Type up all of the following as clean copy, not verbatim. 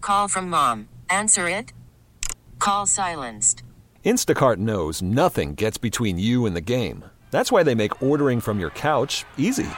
call from mom. Answer it. Call silenced. Instacart knows nothing gets between you and the game. That's why they make ordering from your couch easy.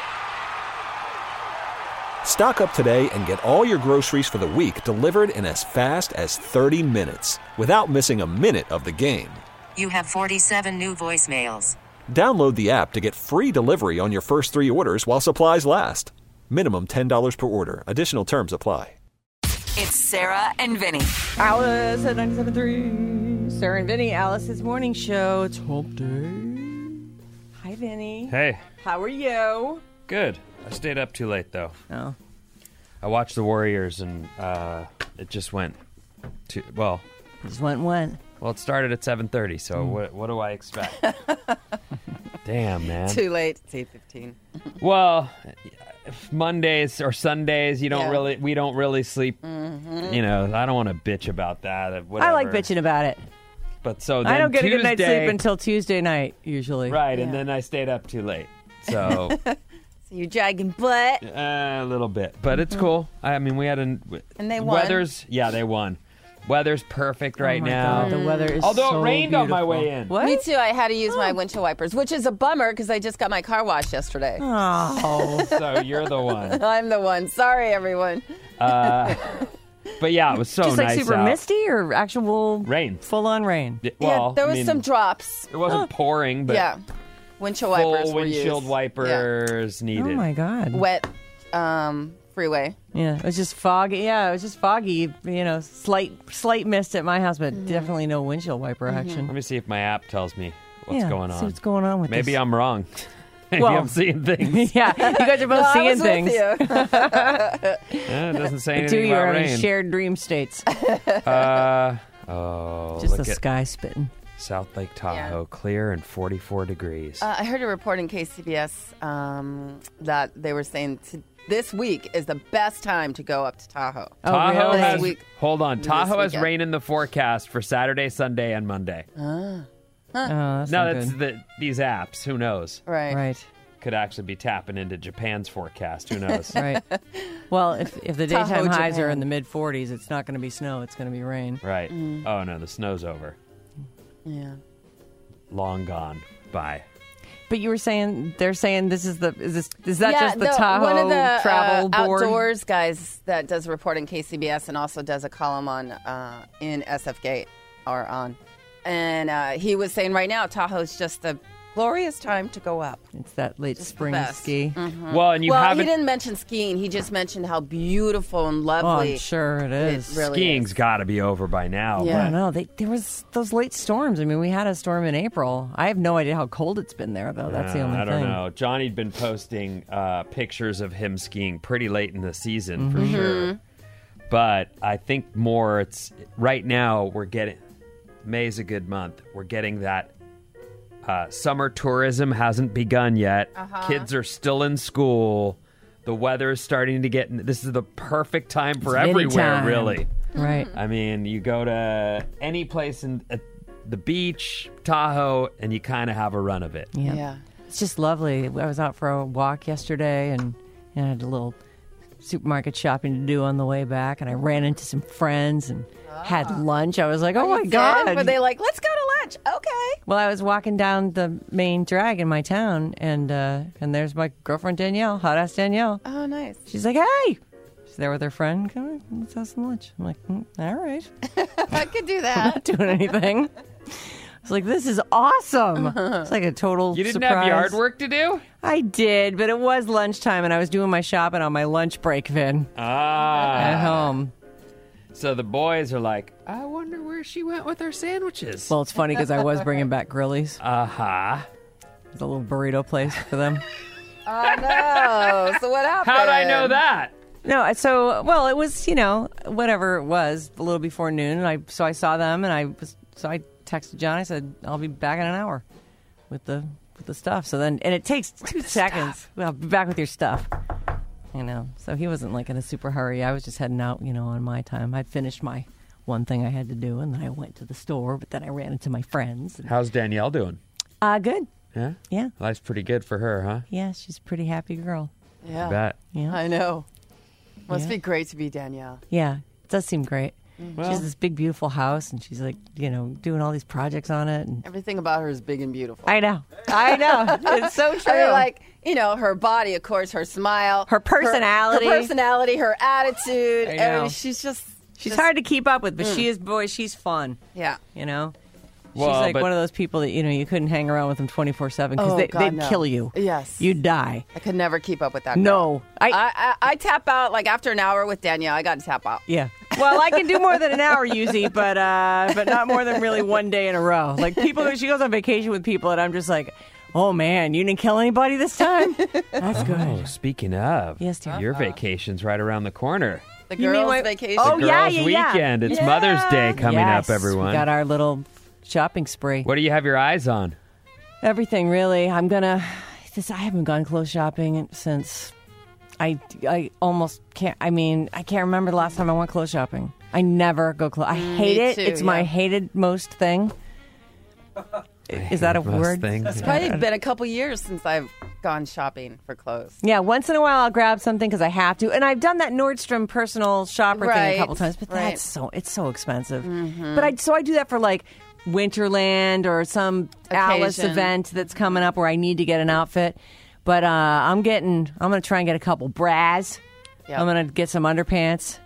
Stock up today and get all your groceries for the week delivered in as fast as 30 minutes without missing a minute of the game. You have 47 new voicemails. Download the app to get free delivery on your first 3 orders while supplies last. Minimum $10 per order. Additional terms apply. It's Sarah and Vinny. Alice at 97.3. Sarah and Vinny, Alice's morning show. It's hump day. Hi, Vinny. Hey. How are you? Good. I stayed up too late, though. Oh. I watched the Warriors, and it just went too... Well... Just went. Well, it started at 7:30, so what do I expect? Damn, man. Too late. It's 8:15. Well, Mondays or Sundays, we don't really sleep. Mm-hmm. You know, I don't want to bitch about that. I like bitching about it. But so then I don't get a good night's Tuesday- sleep until Tuesday night, usually. Right, and then I stayed up too late. So... So you're dragging butt. A little bit, but it's cool. I mean, we had And they won. Yeah, they won. Weather's perfect right now. God, the weather is Although so it rained on my way in. What? Me too. I had to use my windshield wipers, which is a bummer because I just got my car washed yesterday. Oh. So you're the one. I'm the one. Sorry, everyone. But yeah, it was so Just nice like super out. misty or actual Rain. full-on rain? Well, there I was mean, some drops. It wasn't pouring, but Yeah. Windshield wipers full were windshield used. wipers needed. Oh, my God. Wet freeway. Yeah, it was just foggy. Yeah, it was just foggy. You know, slight mist at my house, but definitely no windshield wiper action. Let me see if my app tells me what's going See on. what's going on with Maybe this. I'm wrong. Maybe Well- I'm seeing things. Yeah, you guys are both I seeing was things. with you. It doesn't say The two of anything you are about having rain. shared dream states. Just Look the at sky spitting. South Lake Tahoe, clear and 44 degrees. I heard a report in KCBS that they were saying this week is the best time to go up to Tahoe. Tahoe really? has, Week- hold on. this Tahoe has weekend. rain in the forecast for Saturday, Sunday, and Monday. Oh, that's No, not that's good. these apps. Who knows? Right. Right. Could actually be tapping into Japan's forecast. Who knows? Right. Well, if the Tahoe, daytime highs are Japan. in the mid 40s, it's not going to be snow. It's going to be rain. Right. Oh no, the snow's over. Yeah. Long gone. Bye. But you were saying they're saying is that just the the, Tahoe one of the travel board? outdoors guys that does a report in KCBS and also does a column on in SF Gate are on, and he was saying right now Tahoe's just the glorious time to go up. It's that late Just the spring best. ski. Well, and you Well, he haven't. didn't mention skiing. He just mentioned how beautiful and Oh, lovely. I'm sure it is. It really Skiing's is. got to be over by now. Yeah. I but- don't know. There was those late storms. I mean, we had a storm in April. I have no idea how cold it's been there, though. That's the only I thing. don't know. Johnny'd been posting pictures of him skiing pretty late in the season Mm-hmm. for sure. But I think more it's right now we're getting May's a good month. We're getting that summer tourism hasn't begun yet. Kids are still in school. The weather is starting to get. This is the perfect time for It's everywhere, anytime. really. Right. I mean, you go to any place at the beach, Tahoe, and you kind of have a run of it. Yeah. Yeah. It's just lovely. I was out for a walk yesterday and I had a little supermarket shopping to do on the way back, and I ran into some friends and had lunch. I was like, oh, my You God. did? Were they like, let's go to lunch? Okay. Well, I was walking down the main drag in my town, and there's my girlfriend Danielle, hot ass Danielle. Oh, nice. She's like, hey, she's there with her friend. Come on, let's have some lunch. I'm like, all right, I could do not that. doing anything. I was like, this is awesome. It's like a total You didn't surprise. have yard work to do? I did, but it was lunchtime, and I was doing my shopping on my lunch break, Vin, at home. So the boys are like, I wonder where she went with her sandwiches. Well, it's funny because I was bringing back Grillies. Uh-huh. It's a little burrito place for them. Oh, no. So what happened? How'd I know that? No, so well, it was whatever it was, a little before noon, and I saw them, and I texted John. I said I'll be back in an hour with the stuff. So then, and it takes 2 seconds. Well, I'll be back with your stuff. So he wasn't like in a super hurry. I was just heading out, on my time. I'd finished my one thing I had to do, and then I went to the store. But then I ran into my friends. How's Danielle doing? Good. Yeah? Yeah. Life's pretty good for her, huh? Yeah, she's a pretty happy girl. Yeah. Bet. Yeah. I know. Must Yeah. be great to be Danielle. Yeah. It does seem great. She has this big, beautiful house, and she's like, doing all these projects on it. And Everything about her is big and beautiful. I know. It's so true. I mean, her body, of course, her smile, Her personality. her attitude. I know. She's just. She's hard to keep up with, but she's fun. Yeah. She's Well, like but- one of those people that you couldn't hang around with them 24/7 because they'd no. kill you. Yes. You'd die. I could never keep up with that. No, girl. I tap out like after an hour with Danielle. I got to tap out. Yeah. Well, I can do more than an hour usually, but not more than really one day in a row. Like she goes on vacation with people, and I'm just like, oh man, you didn't kill anybody this time? That's good. Oh, speaking of, Yes, dear. your vacation's right around the corner. The You mean girls' my- vacation. Oh, Girls' yeah, yeah. weekend. It's Mother's Day coming Yes, up, everyone. We got our little shopping spree. What do you have your eyes on? Everything, really. I haven't gone clothes shopping since I almost can't. I mean, I can't remember the last time I went clothes shopping. I never go clothes. I hate it. too, It's my yeah. hated most thing. Is that a Most word? thing. It's probably been a couple years since I've gone shopping for clothes. Yeah, once in a while I'll grab something because I have to, and I've done that Nordstrom personal shopper thing a Right, couple times, but right. it's so expensive. But I do that for like Winterland or some Alice Occasion. event that's coming up where I need to get an outfit. But I'm going to try and get a couple bras. Yep. I'm going to get some underpants.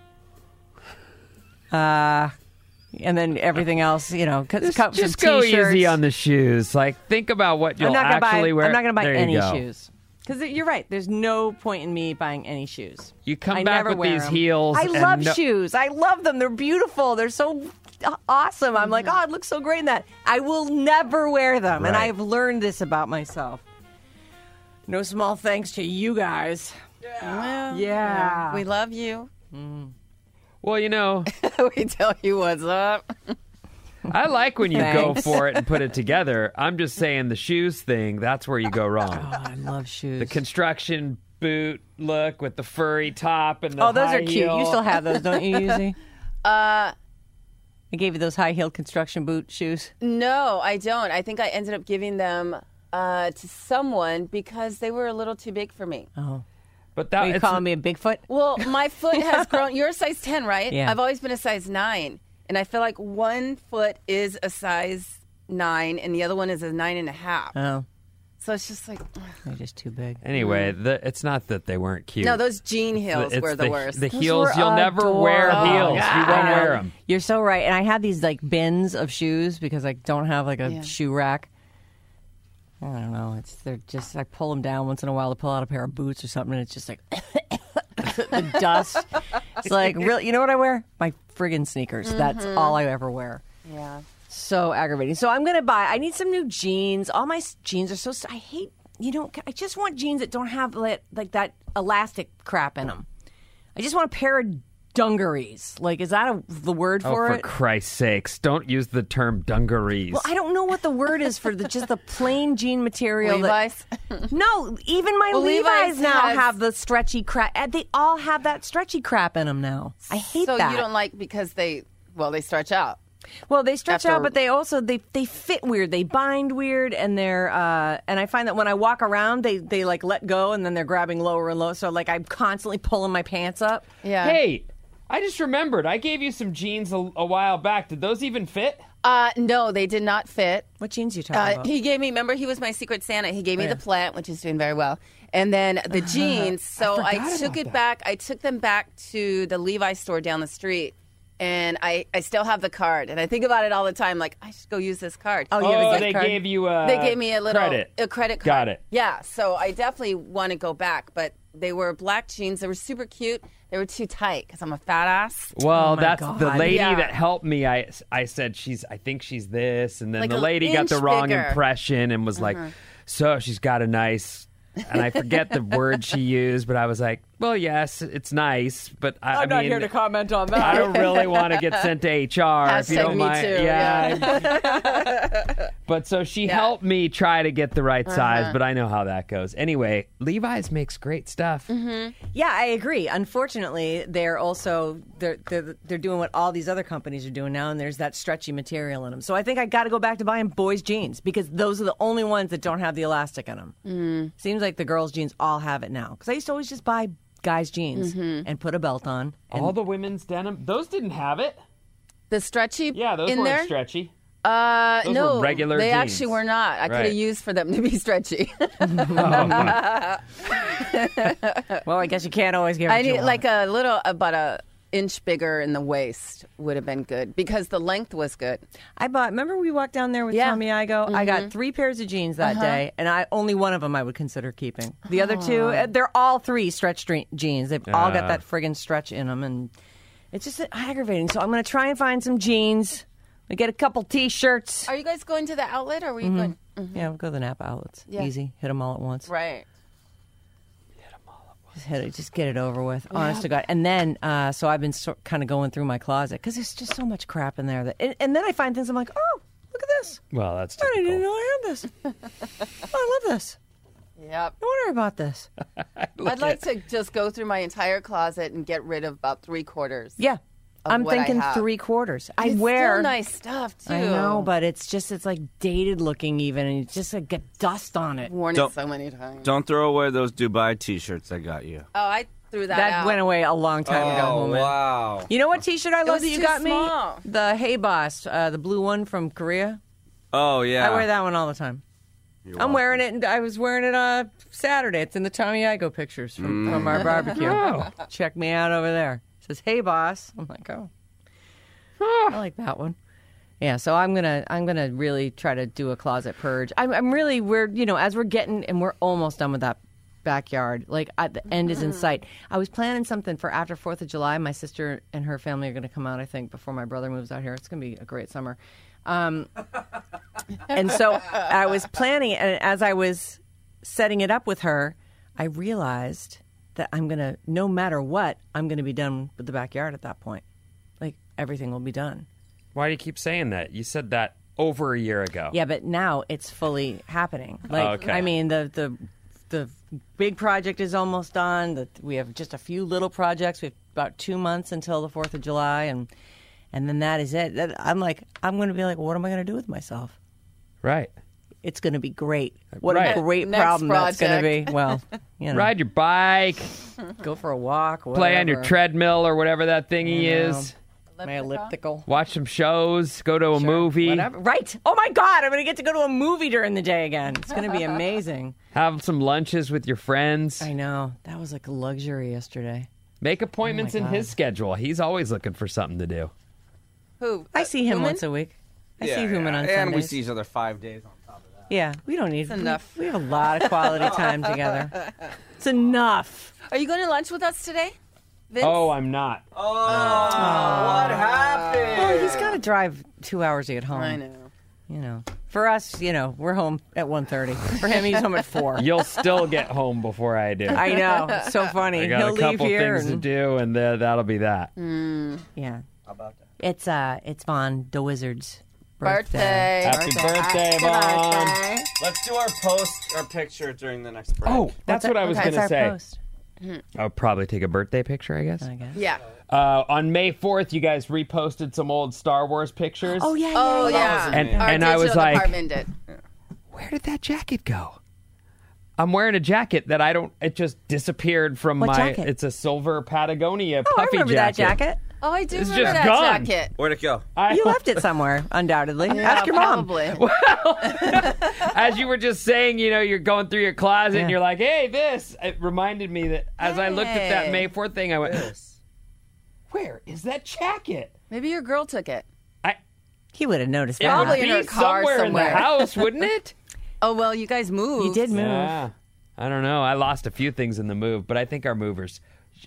And then everything else, Just go easy on the shoes. Like, think about what you'll actually wear. I'm not going to buy There you any go. shoes. Because you're right. There's no point in me buying any shoes. You come I back never with wear these them. heels. I and love no- shoes. I love them. They're beautiful. They're so awesome. I'm like, oh, it looks so great in that. I will never wear them. And Right. I've learned this about myself. No small thanks to you guys. Well, Yeah. we love you. Well, We tell you what's up. I like when you go Thanks. for it and put it together. I'm just saying the shoes thing, that's where you go wrong. Oh, I love shoes. The construction boot look with the furry top and the Oh, those high are cute. heel. You still have those, don't you, Yuzi? I gave you those high-heeled construction boot shoes. No, I don't. I think I ended up giving them to someone because they were a little too big for me. Oh. But that Are you it's- calling me a Bigfoot? Well, my foot has grown. You're a size 10, right? Yeah. I've always been a size 9. And I feel like one foot is a size 9 and the other one is a 9.5. Oh, So it's just like, they're just too big. Anyway, it's not that they weren't cute. no, those jean heels It's were the worst. The Those heels, were you'll never wear adorable. heels. You I won't know. wear them. You're so right. And I have these like bins of shoes because I don't have like a Yeah. shoe rack. I don't know. I pull them down once in a while to pull out a pair of boots or something, and it's just like the dust. It's like, really, you know what I wear? My friggin' sneakers. That's all I ever wear. yeah. So aggravating. So I'm gonna I need some new jeans. All my jeans are so. I hate. I just want jeans that don't have like that elastic crap in them. I just want a pair of dungarees. Like, is that the word Oh, for for it? Christ's sakes, don't use the term dungarees. Well, I don't know what the word is for just the plain jean material. Levi's. No, even my Well, Levi's Levi's now has- have the stretchy crap. They all have that stretchy crap in them now. I hate so that. you don't like because they stretch out. Well, they stretch After- out, but they also they fit weird. They bind weird, and they're and I find that when I walk around, they like let go, and then they're grabbing lower and lower. So like I'm constantly pulling my pants up. Yeah. Hey, I just remembered. I gave you some jeans a while back. Did those even fit? No, they did not fit. What jeans are you talking about? He gave me, remember, he was my secret Santa. He gave me yeah. the plant, which is doing very well. And then the jeans. So I forgot took about it that. back. I took them back to the Levi store down the street. And I still have the card. And I think about it all the time. Like, I should go use this card. Oh, you have a Oh, gift they card? gave you a They gave me a little credit. a credit card. Got it. Yeah, so I definitely want to go back, but they were black jeans. They were super cute. They were too tight because I'm a fat ass. Well, Oh my that's God. the lady Yeah. that helped me. I said I think she's this, and then Like the an lady got the inch wrong bigger. impression and was like, "So she's got a nice." And I forget the word she used, but I was like, "Well, yes, it's nice, but I mean, comment on I don't really want to get sent to HR if you Hashtag don't me mind." too, Yeah. But so she helped me try to get the right size, but I know how that goes. Anyway, Levi's makes great stuff. Yeah, I agree. Unfortunately, they're doing what all these other companies are doing now, and there's that stretchy material in them. So I think I got to go back to buying boys' jeans because those are the only ones that don't have the elastic in them. Seems like the girls' jeans all have it now. Because I used to always just buy guy's jeans and put a belt on. And All the women's denim, those didn't have it. The stretchy Yeah, those in weren't there? stretchy. No, were regular they jeans. actually were not. I could Right. have used for them to be stretchy. well, I guess you can't always give. I what you need want. like a little, about a inch bigger in the waist would have been good because the length was good. I bought. Remember, we walked down there with Yeah. Tommy Igo. I got 3 pairs of jeans that day, and only one of them I would consider keeping. The other 2, they're all 3 stretch jeans. They've all got that friggin' stretch in them, and it's just aggravating. So I'm going to try and find some jeans. We get a couple T-shirts. Are you guys going to the outlet or were you going? Yeah, we'll go to the Napa outlets. Yeah. Easy, hit them all at once. Right. Just get it over with. Honest to God. And then, so I've been kind of going through my closet because there's just so much crap in there. And then I find things I'm like, oh, look at this. Well, that's I didn't even typical. know I had this. Oh, I love this. Yep. No wonder I bought this. I'd like to just go through my entire closet and get rid of about 3/4. Yeah. I'm what I thinking have. 3/4. I It's wear still nice stuff too. I know, but it's like dated looking even, and it's just like get dust on it. Worn Don't- it so many times. Don't throw away those Dubai T-shirts I got you. Oh, I threw that That out. went away a long time ago, Holman. wow. You know what T-shirt I love was that you too got small. me? The Hey Boss, the blue one from Korea. Oh, yeah. I wear that one all the time. I'm wearing it, and I was wearing it Saturday. It's in the Tommy Igo pictures from our barbecue. Check me out over there. It says, "Hey, boss." I'm like, oh, I like that one. Yeah, so I'm gonna really try to do a closet purge. As we're getting, and we're almost done with that backyard. Like the end is in sight. I was planning something for after 4th of July. My sister and her family are going to come out, I think, before my brother moves out here. It's going to be a great summer. And so I was planning, and as I was setting it up with her, I realized that no matter what, I'm going to be done with the backyard at that point. Like, everything will be done. Why do you keep saying that? You said that over a year ago. Yeah, but now it's fully happening. Like, Okay. I mean, the big project is almost done. We have just a few little projects. We have about 2 months until the 4th of July, and then that is it. I'm going to be like, what am I going to do with myself? Right. It's going to be great. What Right. a great Next problem that's going to project. be. Well, Ride your bike, go for a walk. play on your whatever. treadmill or whatever that thingy You know. is. My elliptical. Watch some shows, go to a movie, Whatever. Right. Oh, my God. I'm going to get to go to a movie during the day again. It's going to be amazing. have some lunches with your friends. I know. That was like a luxury yesterday. Make appointments in God. his schedule. He's always looking for something to do. Who? I see him Human? once a week. I see Human on And we Sundays. see each other 5 days on top of that. Yeah, we don't need enough. We have a lot of quality time together. It's enough. Are you going to lunch with us today, Vince? Oh, I'm not. Oh, what happened? Well, he's got to drive 2 hours to get home. I know. You know, for us, we're home at 1:30. For him, he's home at 4. You'll still get home before I do. I know. It's so funny. I got He'll a couple leave here things to and do, and that'll be that. yeah. How about that? It's Vaughn the Wizard's Birthday. Happy birthday, Vaughn. Let's do our picture during the next break. Oh, that's what I was That's going to our say. post, I'll probably take a birthday picture, I guess. I guess. Yeah. On May 4th, you guys reposted some old Star Wars pictures. Oh yeah. Oh, yeah. yeah. And- Our and I was digital like- department did. Where did that jacket go? I'm wearing a jacket that it just disappeared from What my, jacket? it's a silver Patagonia Oh, I puffy remember that jacket. Oh, I do It's remember just that gone. jacket. Where'd it go? You left it somewhere, undoubtedly. Yeah, Ask your mom. probably. As you were just saying, you're going through your closet Yeah. and you're like, hey, this. It reminded me that as I looked at that Hey. May 4th thing, I went, where is that jacket? Maybe your girl took it. He would have noticed It that. Probably would in be her car somewhere in somewhere. the house, wouldn't it? Oh, well, you guys moved. You did move. Yeah. I don't know. I lost a few things in the move, but I think our movers,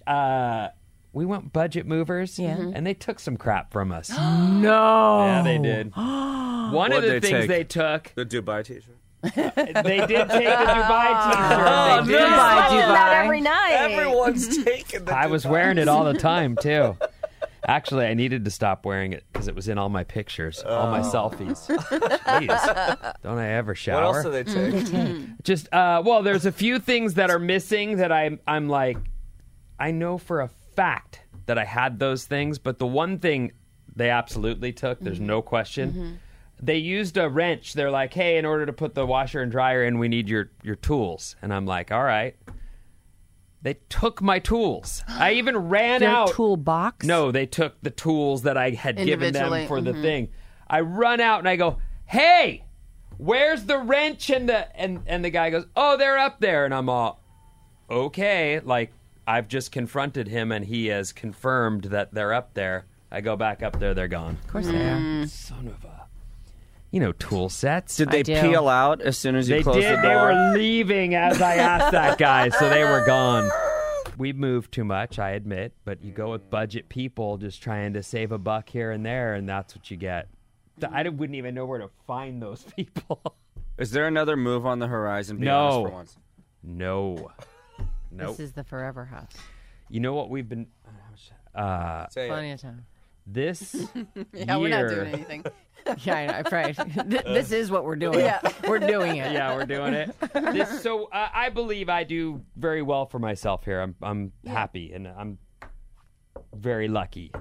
we went budget movers, Yeah. and they took some crap from us. No. Yeah, they did. One of What'd the they things take? they took, The Dubai T-shirt. they did take the Dubai t-shirt. They did. Dubai, Oh, Dubai. that every night. Everyone's taking the I was wearing it all the time, too. Actually, I needed to stop wearing it because it was in all my pictures, all my selfies. Jeez. Don't I ever shower? What else do they take? Just there's a few things that are missing that I'm like, I know for a fact that I had those things, but the one thing they absolutely took, there's no question. They used a wrench. They're like, hey, in order to put the washer and dryer in, we need your tools. And I'm like, all right. They took my tools. I even ran Your out. toolbox? No, they took the tools that I had given them Individually, for the thing. I run out and I go, "Hey, where's the wrench?" And the guy goes, "Oh, they're up there." And I'm all, okay. Like, I've just confronted him and he has confirmed that they're up there. I go back up there, they're gone. Of course they are. Son of a... tool sets. Did they do. peel out as soon as you They closed did. the They door? were leaving as I asked that guy, so they were gone. We moved too much, I admit, but you go with budget people just trying to save a buck here and there, and that's what you get. I wouldn't even know where to find those people. Is there another move on the horizon? Be No. honest for once. No. Nope. This is the forever house. You know what we've been... Say Plenty of time. This Yeah, year... we're not doing anything. Yeah, I know, right. This is what we're doing. Yeah. We're doing it. Yeah, we're doing it. So I believe I do very well for myself here. I'm happy and I'm very lucky.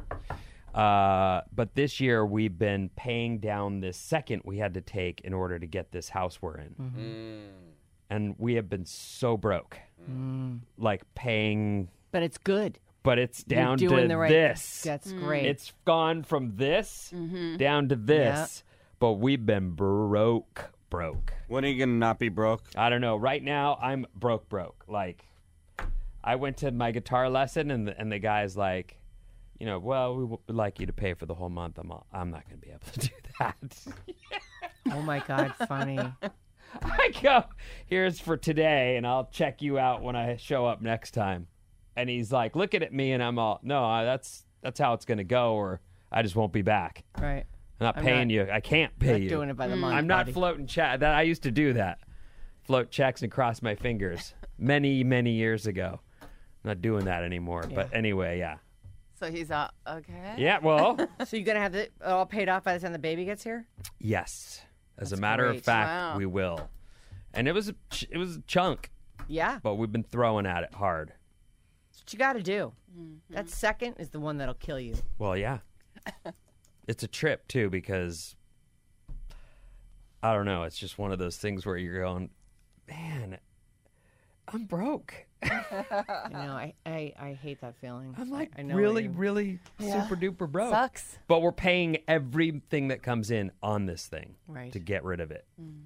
But this year we've been paying down this second we had to take in order to get this house we're in. And we have been so broke. Like paying, But it's good. but it's down You're doing to the right this. That's great. It's gone from this down to this. But we've been broke. When are you gonna not be broke? I don't know. Right now, I'm broke. Like, I went to my guitar lesson, and the guy's like, well, we would like you to pay for the whole month. I'm not going to be able to do that. Oh my God, funny. I go, here's for today, and I'll check you out when I show up next time. And he's like looking at me, and I'm all, no, that's how it's going to go, or I just won't be back. Right. I'm not I'm paying not- you. I can't pay Not you. doing it by the month. I'm not buddy. floating check. That I used to do that, float checks and cross my fingers many years ago. I'm not doing that anymore. But anyway, yeah, So he's out. Okay. yeah. Well, So you're gonna have it all paid off by the time the baby gets here? yes. As a That's matter of great. fact, Wow. we will. And it was a chunk, Yeah. but we've been throwing at it hard. That's what you got to do. That second is the one that'll kill you. Well, yeah. It's a trip too because I don't know. It's just one of those things where you're going, man, I'm broke. I hate that feeling. I'm like I know really, what you- really super duper broke. Sucks. But we're paying everything that comes in on this thing Right. to get rid of it.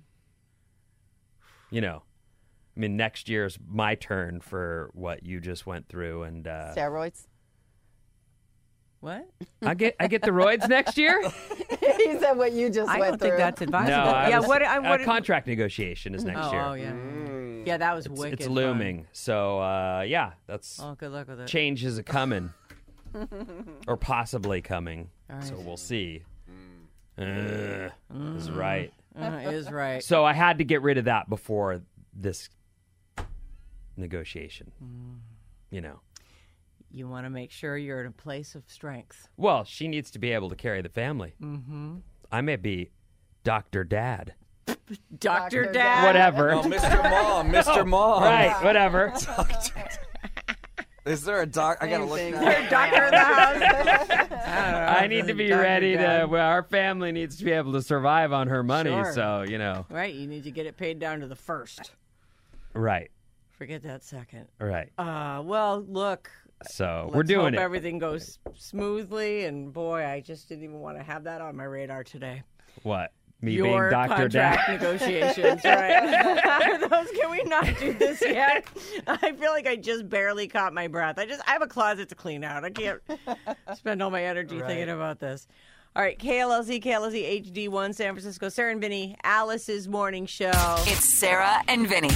I mean, next year's my turn for what you just went through, and Steroids. What? I get the roids next year. He said what you just I went don't through. think that's advisable. No, yeah. was- What? contract negotiation is next year. Oh yeah. Yeah, that was wicked. It's fun. looming. So yeah, that's Oh, good luck with it. changes are coming, or possibly coming. All right. So we'll see. Is right. Is right. So I had to get rid of that before this negotiation. You want to make sure you're in a place of strength. Well, she needs to be able to carry the family. Mm-hmm. I may be Dr. Dad. Dr. Dad. Dad. Whatever. Oh, Mr. Mom, Mr. Mom. Right, whatever. Is there a doc? I gotta look Same that thing. up. Doctor in the house. I need to be Dr. ready to. Dad. Well, our family needs to be able to survive on her money. Sure. So Right, you need to get it paid down to the first. Right, Forget that second. right. Well, look. So Let's we're doing hope it. everything goes smoothly. And boy, I just didn't even want to have that on my radar today. What? Me Your being Dr. Dad? contract negotiations, right? Are those? Can we not do this yet? I feel like I just barely caught my breath. I have a closet to clean out. I can't spend all my energy thinking about this. All right, KLLZ HD1, San Francisco. Sarah and Vinny, Alice's morning show. It's Sarah and Vinny.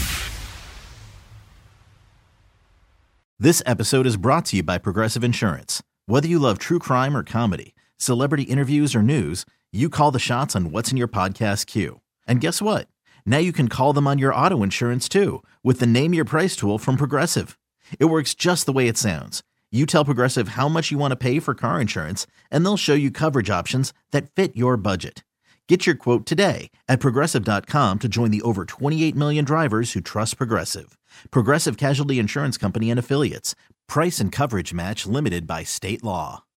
This episode is brought to you by Progressive Insurance. Whether you love true crime or comedy, celebrity interviews or news, you call the shots on what's in your podcast queue. And guess what? Now you can call them on your auto insurance too with the Name Your Price tool from Progressive. It works just the way it sounds. You tell Progressive how much you want to pay for car insurance, and they'll show you coverage options that fit your budget. Get your quote today at Progressive.com to join the over 28 million drivers who trust Progressive. Progressive Casualty Insurance Company and Affiliates. Price and coverage match limited by state law.